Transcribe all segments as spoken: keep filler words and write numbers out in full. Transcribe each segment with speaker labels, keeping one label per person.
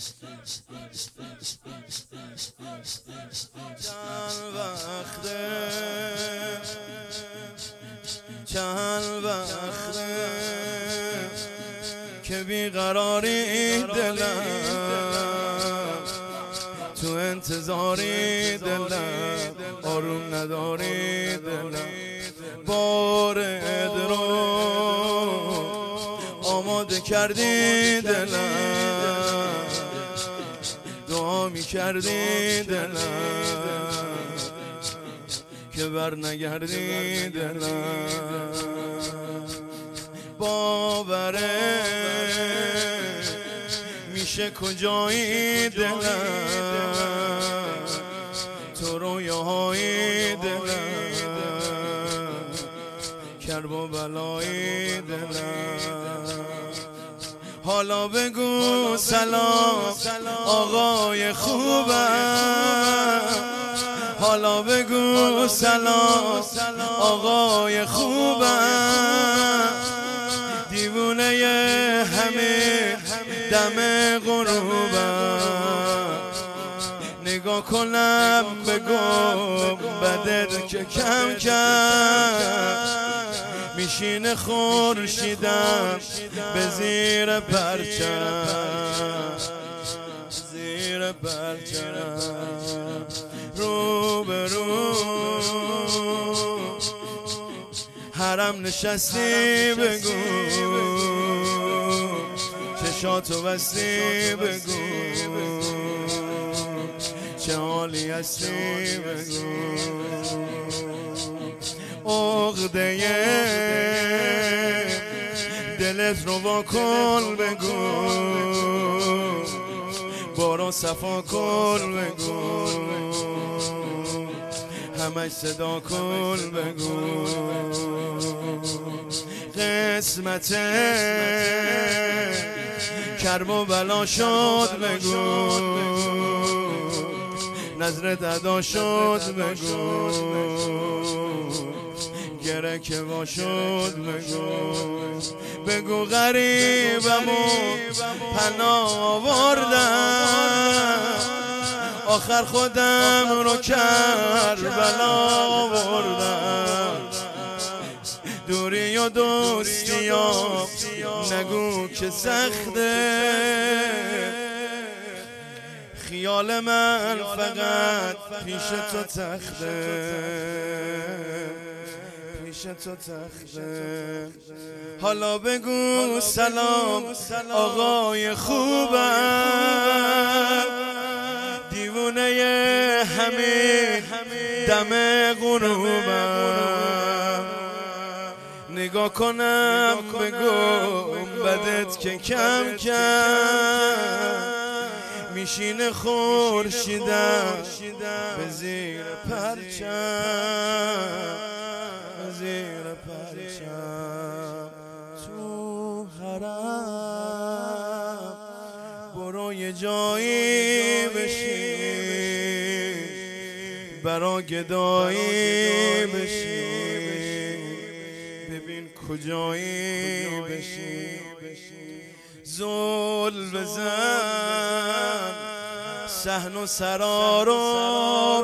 Speaker 1: چند وقته چند وقته که بیقراری دلم، تو انتظاری دلم، آروم نداری دلم، بارد رو آماده کردی دلم، دعا می کردی دلم که بر نگردی دلم. باوره میشه کجایی دلم، تو رویاهای دلم، کرب و بلایی دلم. حالا بگو سلام آقای خوبم، حالا بگو سلام آقای خوبم، دیوونه همه دم غروبم. نگاه کنم بگو بدت که کم کم میشینه خورشیدم به زیر پرچم، زیر پرچم. رو به رو حرم نشستی بگو، چشاتو بستی بگو، چه حالی هستی بگو. عقده دلت رو وا کن بگو، بارو صفا کن بگو، همش صدا کن بگو. قسمت کرب و بلا شد بگو، نظرت ادا شد بگو، گره که وا شد بگو. بگو غریبم و پناه آوردم، آخر خودم رو کربلا آوردم. دوری و دوستی ها نگو که سخته، خیال من فقط پیش تو تخته، پیش تو تخته. حالا بگو سلام آقای خوبم، دیوونه همه دم غروبم. نگاه کنم بگو بدت که کم کم میشینه خورشیدم به زیر پرچم، زیر پرچم. تو حرم برو یه جایی بشین، برا گدایی بشین، ببین کجایی بشین. زل بزن صحن و سرا رو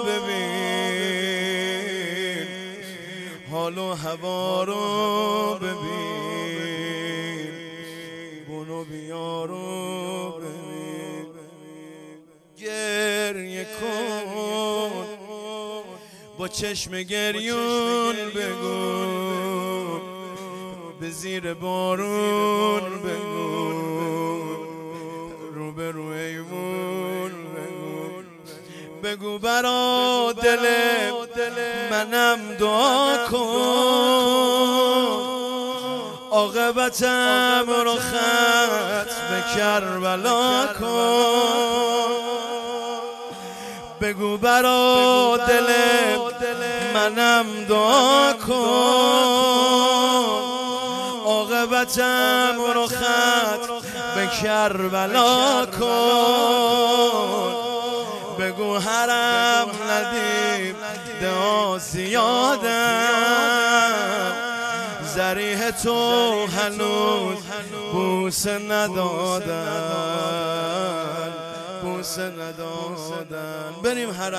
Speaker 1: ببین، حال و هوا رو ببین، بونو بیا رو ببین. گریه کن با چشم گریون بگو، به زیر بارون بگو، رو به رو ایمون بگو. بگو برا دل منم دعا کن، عاقبتم رو ختم کربلا کن. بگو برا دل منم دعا کن، عاقبتم رو ختم به کربلا کن. بگو حرم ندیم دعا زیادم، ذریح تو هنوز بوسه ندادن. بوسه ندادن. بریم هر